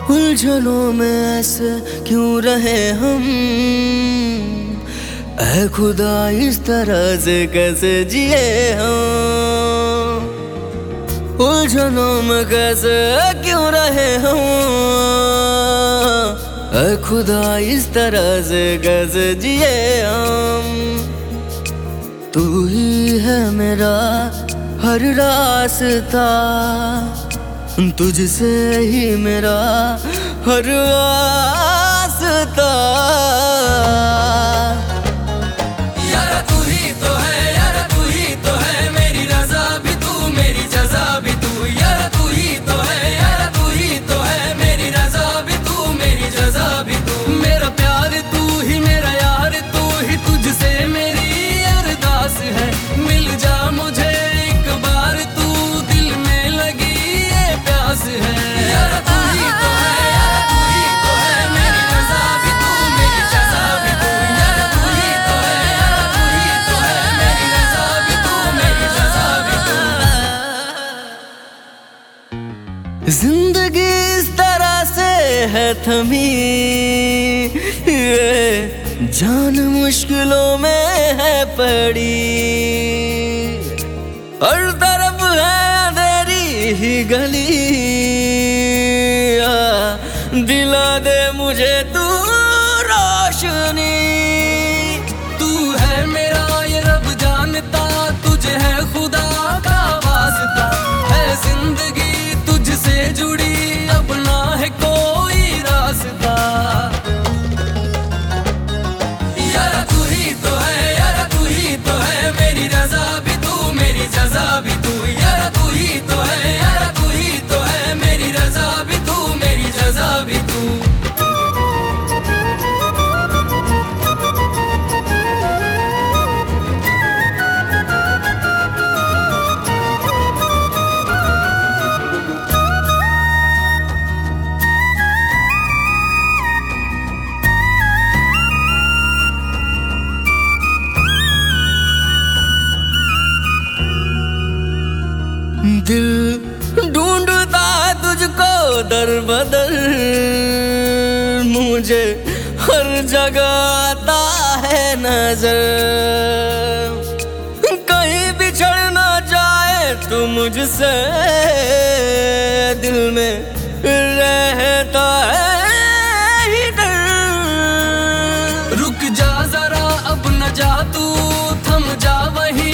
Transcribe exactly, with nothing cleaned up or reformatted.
उलझनों में ऐसे क्यों रहे हम, ऐ खुदा इस तरह से कैसे जिए हम। उलझनों में कैसे क्यों रहे हम, ऐ खुदा इस तरह से कैसे जिए हम। तू ही है मेरा हर रास्ता, तुझसे ही मेरा हर वास्ता। यारा तू ही तो है, यारा तू ही तो है, मेरी रज़ा भी तू, मेरी जज़ा भी तू। यारा तू ही तो है, यारा तू ही तो है, मेरी रज़ा भी तू, मेरी जज़ा भी तू। मेरा प्यार तू ही, मेरा यार तू ही, तुझसे मेरी अरदास है। मिल जा मुझे एक बार तू, दिल में लगी ये प्यास है। यारा तू ही तो है, यारा तू ही तो है, मेरी रज़ा भी तू, मेरी जज़ा भी तू। यारा तू ही तो है, यारा तू ही तो है, मेरी रज़ा भी तू, मेरी जज़ा भी तू। जिंदगी इस तरह से है थमी, ये जान मुश्किलों में है पड़ी। हर तरफ है अंधेरी ही गली, आ, दिला दे मुझे तू रोशनी। तू है मेरा ये रब जानता, तुझे है खुदा का वास्ता। है जिंदगी तुझसे जुड़ी, अपना है कोई रास्ता। यारा तू ही तो है, यारा तू ही तो है, मेरी रज़ा भी तू, मेरी जज़ा भी तू। यारा तू ही तो है, यारा तू ही तो है, मेरी रज़ा भी तू, मेरी जज़ा भी तू। दिल ढूंढता तुझको दर बदर, मुझे हर जगह आता है नजर। कहीं बिछड़ ना जाए तू मुझसे, दिल में रहता है ही डर। रुक जा जरा अब न जा तू, थम जा वहीं